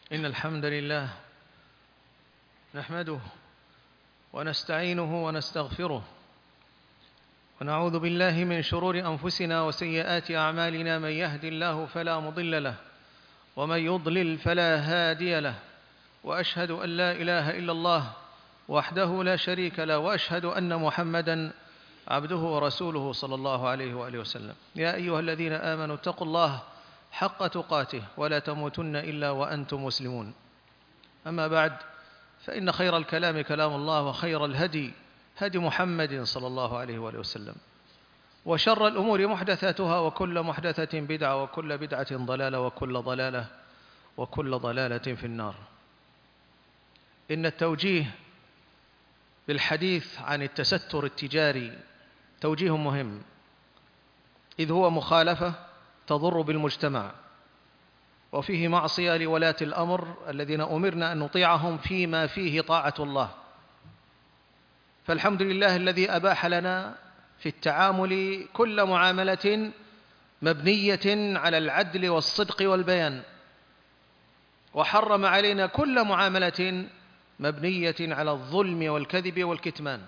إن الحمد لله نحمده ونستعينه ونستغفره ونعوذ بالله من شرور أنفسنا وسيئات أعمالنا. من يهد الله فلا مضل له ومن يضلل فلا هادي له، وأشهد أن لا إله إلا الله وحده لا شريك له، وأشهد أن محمدًا عبده ورسوله صلى الله عليه وآله وسلم. يا أيها الذين آمنوا اتقوا الله حق تقاته ولا تموتن إلا وأنتم مسلمون. أما بعد، فإن خير الكلام كلام الله، وخير الهدي هدي محمد صلى الله عليه وآله وسلم، وشر الأمور محدثاتها، وكل محدثة بدعة، وكل بدعة ضلالة، وكل ضلالة في النار. إن التوجيه بالحديث عن التستر التجاري توجيه مهم، إذ هو مخالفة تضر بالمجتمع، وفيه معصية لولاة الأمر الذين أمرنا أن نطيعهم فيما فيه طاعة الله. فالحمد لله الذي أباح لنا في التعامل كل معاملة مبنية على العدل والصدق والبيان، وحرم علينا كل معاملة مبنية على الظلم والكذب والكتمان،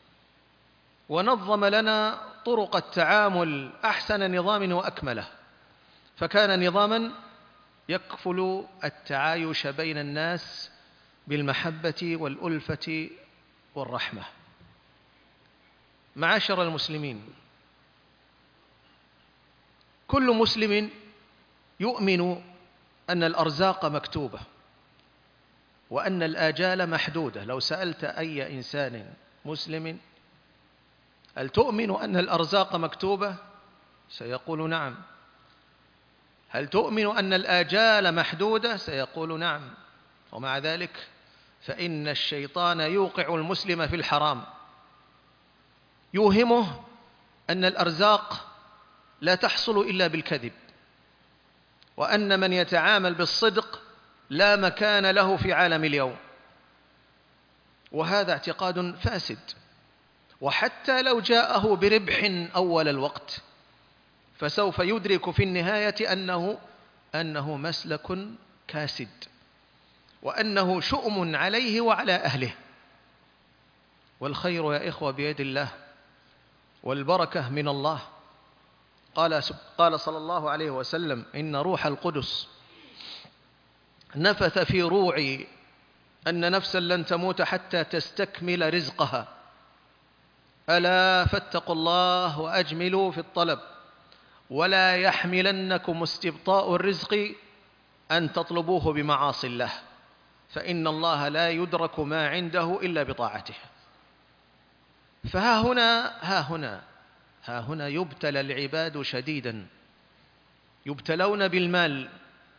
ونظم لنا طرق التعامل أحسن نظام وأكمله، فكان نظاما يكفل التعايش بين الناس بالمحبة والألفة والرحمة. معاشر المسلمين، كل مسلم يؤمن أن الأرزاق مكتوبة وأن الآجال محدودة. لو سألت أي إنسان مسلم هل تؤمن أن الأرزاق مكتوبة؟ سيقول نعم. هل تؤمن أن الآجال محدودة؟ سيقول نعم. ومع ذلك فإن الشيطان يوقع المسلم في الحرام، يوهمه أن الأرزاق لا تحصل إلا بالكذب، وأن من يتعامل بالصدق لا مكان له في عالم اليوم. وهذا اعتقاد فاسد، وحتى لو جاءه بربح أول الوقت فسوف يدرك في النهاية أنه مسلك كاسد، وأنه شؤم عليه وعلى أهله. والخير يا إخوة بيد الله، والبركة من الله. قال صلى الله عليه وسلم: إن روح القدس نفث في روعي أن نفسا لن تموت حتى تستكمل رزقها، ألا فاتقوا الله وأجملوا في الطلب، ولا يحملنكم استبطاء الرزق أن تطلبوه بمعاصي الله، فإن الله لا يدرك ما عنده إلا بطاعته. فها هنا يبتلى العباد شديدا، يبتلون بالمال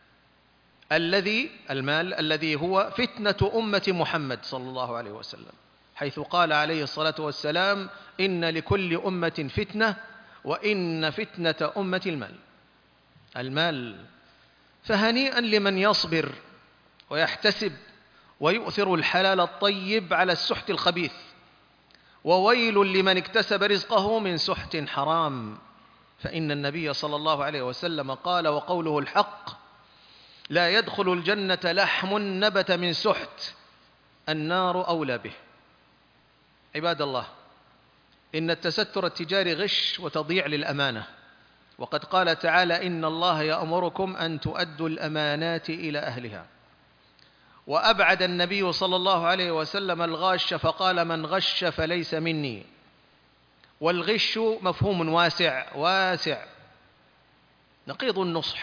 الذي هو فتنة أمة محمد صلى الله عليه وسلم، حيث قال عليه الصلاة والسلام: إن لكل أمة فتنة، وإن فتنة أمة المال. فهنيئا لمن يصبر ويحتسب ويؤثر الحلال الطيب على السحت الخبيث، وويل لمن اكتسب رزقه من سحت حرام. فإن النبي صلى الله عليه وسلم قال، وقوله الحق: لا يدخل الجنة لحم نبت من سحت، النار أولى به. عباد الله، إن التستر التجاري غش وتضييع للأمانة، وقد قال تعالى: إن الله يأمركم أن تؤدوا الأمانات إلى أهلها. وأبعد النبي صلى الله عليه وسلم الغاش فقال: من غش فليس مني. والغش مفهوم واسع، نقيض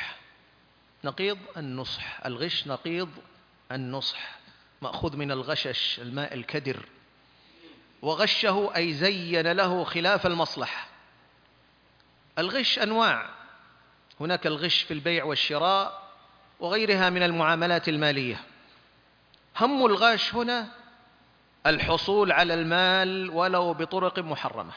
النصح. الغش نقيض النصح، مأخوذ من الغشش، الماء الكدر. وغشه أي زين له خلاف المصلحة. الغش أنواع، هناك الغش في البيع والشراء وغيرها من المعاملات المالية. هم الغاش هنا الحصول على المال ولو بطرق محرمة،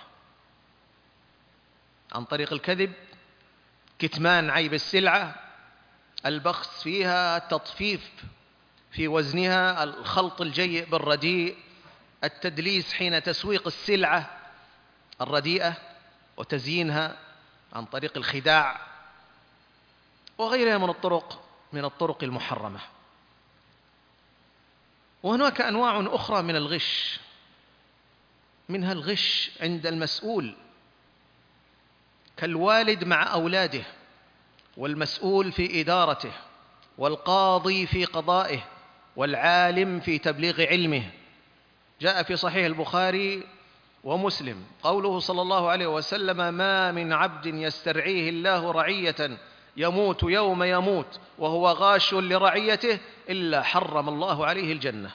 عن طريق الكذب، كتمان عيب السلعة، البخس فيها، التطفيف في وزنها، الخلط الجيء بالرديء، التدليس حين تسويق السلعة الرديئة وتزيينها عن طريق الخداع، وغيرها من الطرق المحرمة. وهناك أنواع أخرى من الغش، منها الغش عند المسؤول كالوالد مع أولاده، والمسؤول في إدارته، والقاضي في قضائه، والعالم في تبليغ علمه. جاء في صحيح البخاري ومسلم قوله صلى الله عليه وسلم: ما من عبد يسترعيه الله رعية يموت يوم يموت وهو غاش لرعيته إلا حرم الله عليه الجنة.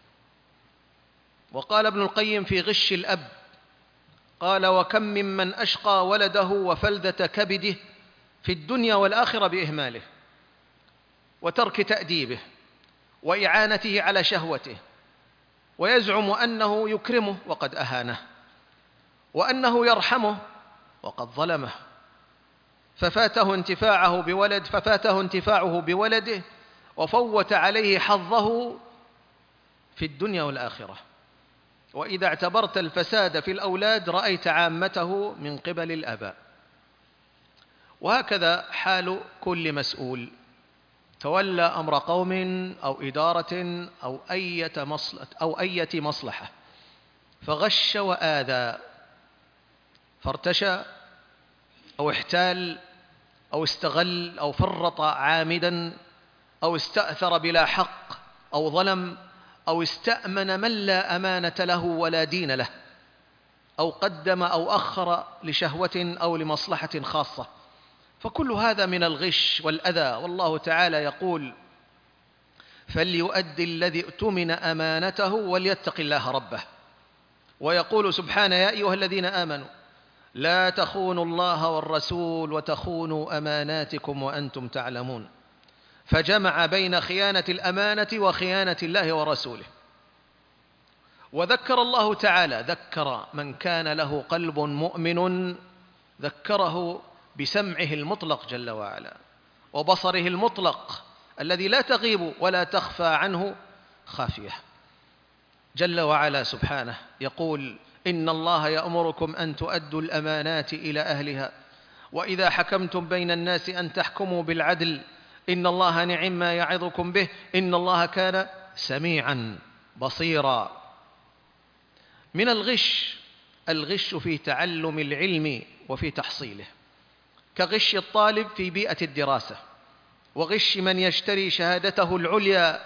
وقال ابن القيم في غش الأب قال: وكم ممن أشقى ولده وفلذة كبده في الدنيا والآخرة بإهماله وترك تأديبه وإعانته على شهوته، ويزعم أنه يكرمه وقد أهانه، وأنه يرحمه وقد ظلمه، ففاته انتفاعه بولده وفوت عليه حظه في الدنيا والآخرة. وإذا اعتبرت الفساد في الأولاد رأيت عامته من قبل الآباء. وهكذا حال كل مسؤول تولى أمر قوم أو إدارة أو أية مصلحة فغش وآذى، فارتشى أو احتال أو استغل أو فرط عامدا أو استأثر بلا حق أو ظلم أو استأمن من لا أمانة له ولا دين له، أو قدم أو أخر لشهوة أو لمصلحة خاصة، فكل هذا من الغش والأذى. والله تعالى يقول: فليؤدي الذي اؤتمن أمانته وليتق الله ربه. ويقول سبحانه: يا أيها الذين آمنوا لا تخونوا الله والرسول وتخونوا أماناتكم وأنتم تعلمون. فجمع بين خيانة الأمانة وخيانة الله ورسوله. وذكر الله تعالى، ذكر من كان له قلب مؤمن، ذكره بسمعه المطلق جل وعلا، وبصره المطلق الذي لا تغيب ولا تخفى عنه خافية. جل وعلا سبحانه يقول: إن الله يأمركم أن تؤدوا الأمانات إلى أهلها وإذا حكمتم بين الناس أن تحكموا بالعدل إن الله نعم ما يعظكم به إن الله كان سميعا بصيرا. من الغش في تعلم العلم وفي تحصيله، كغش الطالب في بيئة الدراسة، وغش من يشتري شهادته العليا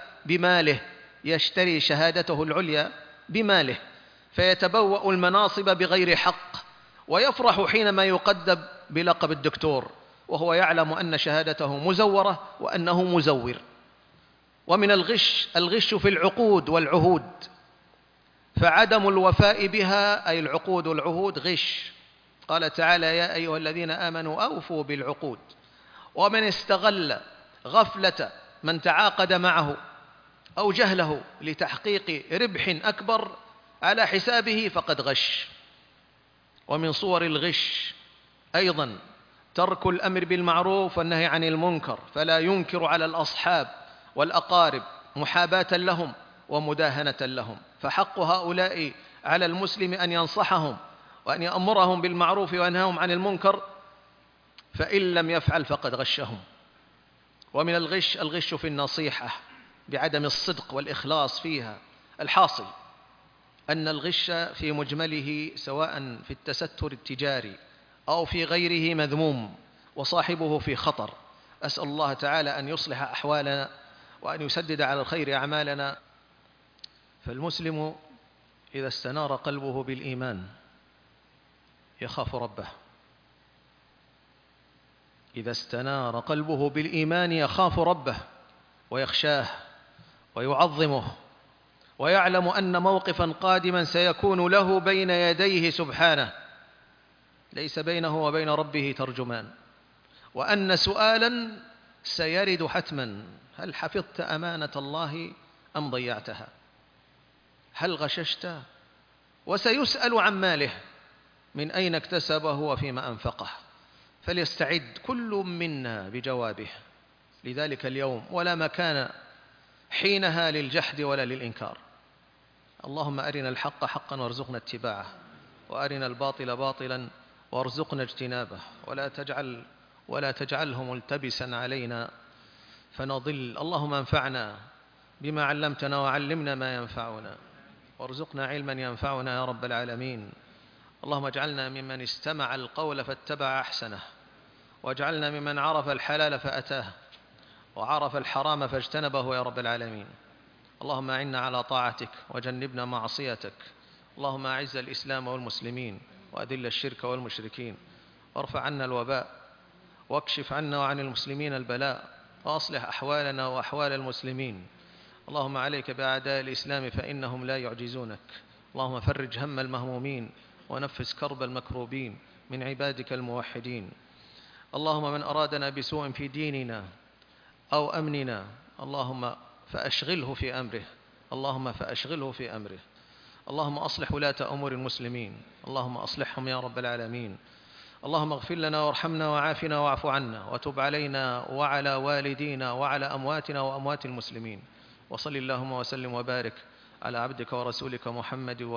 بماله فيتبوأ المناصب بغير حق، ويفرح حينما يقدم بلقب الدكتور وهو يعلم أن شهادته مزورة وأنه مزور. ومن الغش في العقود والعهود، فعدم الوفاء بها أي العقود والعهود غش. قال تعالى: يا أيها الذين آمنوا أوفوا بالعقود. ومن استغل غفلة من تعاقد معه أو جهله لتحقيق ربح أكبر على حسابه فقد غش. ومن صور الغش أيضا ترك الأمر بالمعروف والنهي عن المنكر، فلا ينكر على الأصحاب والأقارب محاباة لهم ومداهنة لهم، فحق هؤلاء على المسلم أن ينصحهم وأن يأمرهم بالمعروف وينهاهم عن المنكر، فإن لم يفعل فقد غشهم. ومن الغش في النصيحة بعدم الصدق والإخلاص فيها. الحاصل أن الغش في مجمله سواء في التستر التجاري أو في غيره مذموم، وصاحبه في خطر. أسأل الله تعالى أن يصلح أحوالنا وأن يسدد على الخير أعمالنا. فالمسلم إذا استنار قلبه بالإيمان يخاف ربه، إذا استنار قلبه بالإيمان يخاف ربه ويخشاه ويعظمه، ويعلم أن موقفا قادما سيكون له بين يديه سبحانه ليس بينه وبين ربه ترجمان، وأن سؤالا سيرد حتما: هل حفظت أمانة الله أم ضيعتها؟ هل غششت؟ وسيسأل عن ماله، من أين اكتسبه وفيما أنفقه، فليستعد كل منا بجوابه لذلك اليوم، ولا مكان حينها للجحد ولا للإنكار. اللهم أرنا الحق حقا وارزقنا اتباعه، وأرنا الباطل باطلا وارزقنا اجتنابه، ولا تجعله ملتبسا علينا فنضل. اللهم انفعنا بما علمتنا وعلمنا ما ينفعنا وارزقنا علما ينفعنا يا رب العالمين. اللهم اجعلنا ممن استمع القول فاتبع أحسنه، واجعلنا ممن عرف الحلال فأتاه وعرف الحرام فاجتنبه يا رب العالمين. اللهم أعنا على طاعتك وجنبنا معصيتك. اللهم أعز الإسلام والمسلمين وأذل الشرك والمشركين، وارفع عنا الوباء، واكشف عنا وعن المسلمين البلاء، وأصلح أحوالنا وأحوال المسلمين. اللهم عليك بأعداء الإسلام فإنهم لا يعجزونك. اللهم فرج هم المهمومين ونفس كرب المكروبين من عبادك الموحدين. اللهم من أرادنا بسوء في ديننا أو أمننا اللهم فأشغله في أمره، اللهم فأشغله في أمره. اللهم أصلح ولاة أمور المسلمين، اللهم أصلحهم يا رب العالمين. اللهم اغفر لنا وارحمنا وعافنا واعف عنا وتب علينا وعلى والدينا وعلى أمواتنا وأموات المسلمين. وصل اللهم وسلم وبارك على عبدك ورسولك محمد